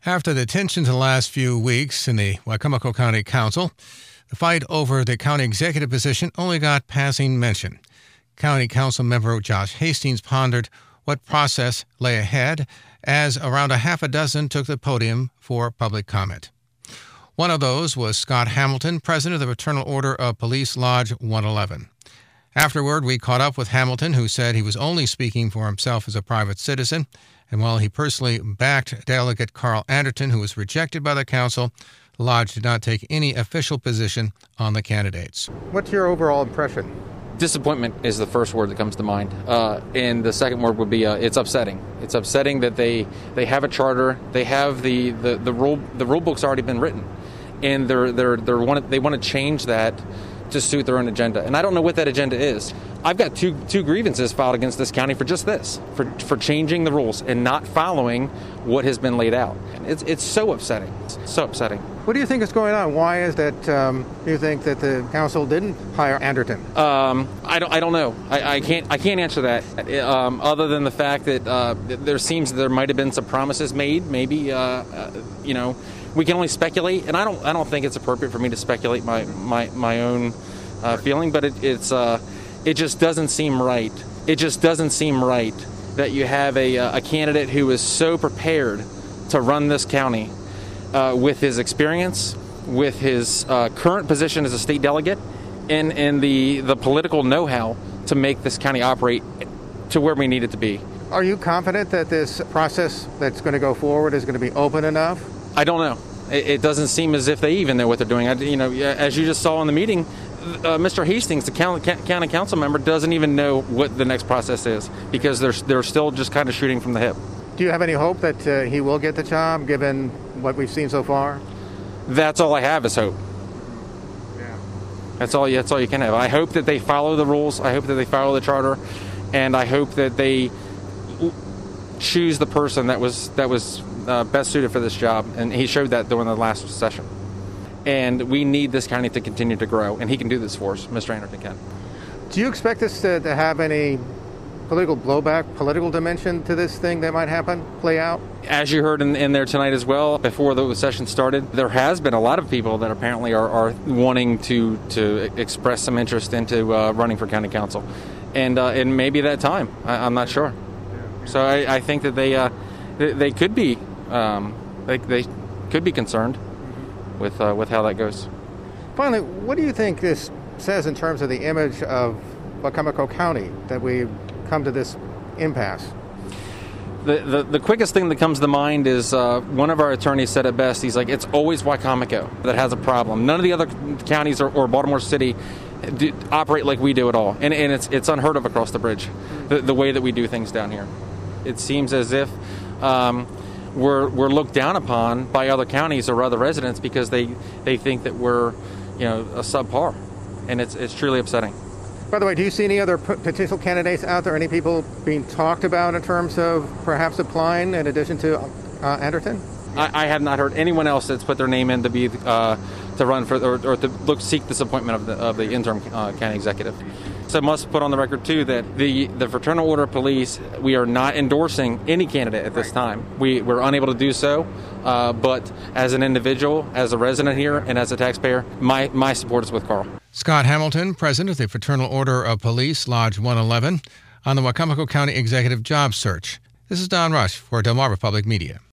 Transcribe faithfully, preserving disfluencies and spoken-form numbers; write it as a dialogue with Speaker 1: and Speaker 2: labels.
Speaker 1: After the tensions in the last few weeks in the Wicomico County Council, the fight over the county executive position only got passing mention. County Council member Josh Hastings pondered what process lay ahead as around a half a dozen took the podium for public comment. One of those was Scott Hamilton, president of the Fraternal Order of Police Lodge one eleven. Afterward, we caught up with Hamilton, who said he was only speaking for himself as a private citizen, and while he personally backed Delegate Carl Anderton, who was rejected by the council, the lodge did not take any official position on the candidates.
Speaker 2: What's your overall impression?
Speaker 3: Disappointment is the first word that comes to mind, uh, and the second word would be uh, it's upsetting. It's upsetting that they, they have a charter, they have the, the, the rule the rule book's already been written, and they're they're they're want they want to change that to suit their own agenda, and I don't know what that agenda is. I've got two two grievances filed against this county for just this, for for changing the rules and not following what has been laid out. It's it's so upsetting, it's so upsetting.
Speaker 2: What do you think is going on? Why is that um, you think that the council didn't hire Anderton?
Speaker 3: Um, I don't I don't know. I, I can't I can't answer that. Um, other than the fact that uh, there seems there might have been some promises made. Maybe uh, uh, you know. We can only speculate, and I don't. I don't think it's appropriate for me to speculate my my, my own uh, feeling. But it, it's uh, it just doesn't seem right. It just doesn't seem right that you have a a candidate who is so prepared to run this county uh, with his experience, with his uh, current position as a state delegate, and and the the political know-how to make this county operate to where we need it to be.
Speaker 2: Are you confident that this process that's going to go forward is going to be open enough?
Speaker 3: I don't know. It doesn't seem as if they even know what they're doing. I, you know, as you just saw in the meeting, uh, Mister Hastings, the county, county council member, doesn't even know what the next process is because they're they're still just kind of shooting from the hip.
Speaker 2: Do you have any hope that uh, he will get the job, given what we've seen so far?
Speaker 3: That's all I have is hope.
Speaker 2: Yeah.
Speaker 3: That's all. That's all you can have. I hope that they follow the rules. I hope that they follow the charter, and I hope that they choose the person that was that was. Uh, best suited for this job, and he showed that during the last session. And we need this county to continue to grow, and he can do this for us. Mister Anderton can.
Speaker 2: Do you expect this to, to have any political blowback, political dimension to this thing that might happen, play out?
Speaker 3: As you heard in, in there tonight as well, before the session started, there has been a lot of people that apparently are, are wanting to to express some interest into uh, running for county council, and uh, and maybe that time. I, I'm not sure. So I, I think that they uh, they, they could be. Um, they, they could be concerned with uh, with how that goes.
Speaker 2: Finally, what do you think this says in terms of the image of Wicomico County that we've come to this impasse?
Speaker 3: The, the the quickest thing that comes to mind is uh, one of our attorneys said it best. He's like, it's always Wicomico that has a problem. None of the other counties or, or Baltimore City do, operate like we do at all, and and it's it's unheard of across the bridge. The, the way that we do things down here, it seems as if. Um, We're, we're looked down upon by other counties or other residents because they, they think that we're, you know, a subpar, and it's it's truly upsetting.
Speaker 2: By the way, do you see any other p- potential candidates out there? Any people being talked about in terms of perhaps applying in addition to uh, Anderton?
Speaker 3: I, I have not heard anyone else that's put their name in to be uh, to run for or, or to look seek this appointment of the of the interim uh, county executive. So I must put on the record, too, that the, the Fraternal Order of Police, we are not endorsing any candidate at this time. We, we're unable to do so, uh, but as an individual, as a resident here, and as a taxpayer, my, my support is with Carl.
Speaker 1: Scott Hamilton, president of the Fraternal Order of Police Lodge one eleven, on the Wicomico County Executive Job Search. This is Don Rush for Delmarva Public Media.